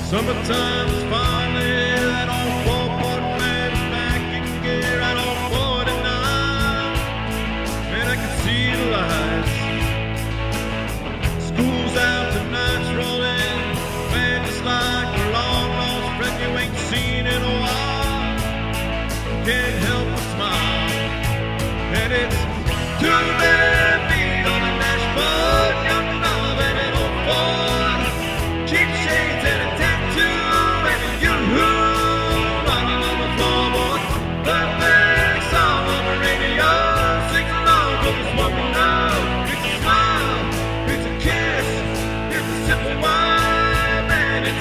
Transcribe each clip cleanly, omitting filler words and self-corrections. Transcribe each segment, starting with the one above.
Summertime's finally that old four-part man is back in gear out on 49. Man, I can see the lights. School's out, the night's rolling. Man, it's like a long-lost friend you ain't seen in a while. Can't help but smile. And it's too bad feet on the dashboard, young love and an old Ford. Cheap shades and a tattoo and a yoo-hoo running on the floorboard. Perfect song on the radio. Sing along, 'cause it's what we know. It's a smile, it's a kiss, it's a sip of wine, and it's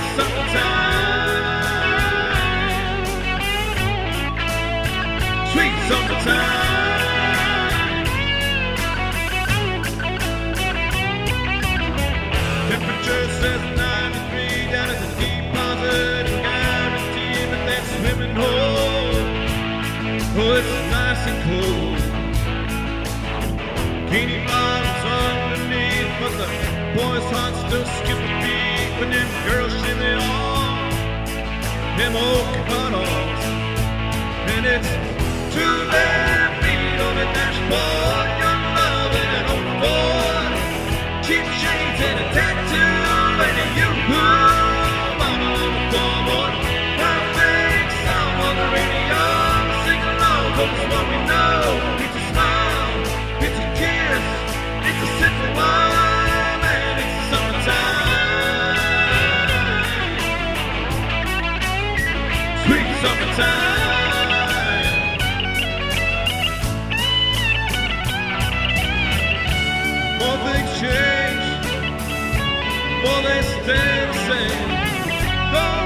summertime. Sweet summertime. Temperature says 93 down at the deposit, and guaranteed that that swimming hole, oh, it's nice and cold. Bikini bottoms underneath, but the boys' hearts still skip a beat when them girls shimmy on them old cutoffs. And it's too bad feet on the dashboard, young love and an old Ford. Cheap shades and a tattoo and a yoo-hoo bottle on the floorboard. Perfect song on the radio. Sing along, 'cause it's what we know. It's a smile, it's a kiss, it's a sip of wine, and it's summertime. Sweet summertime. More things change, more they stay the same.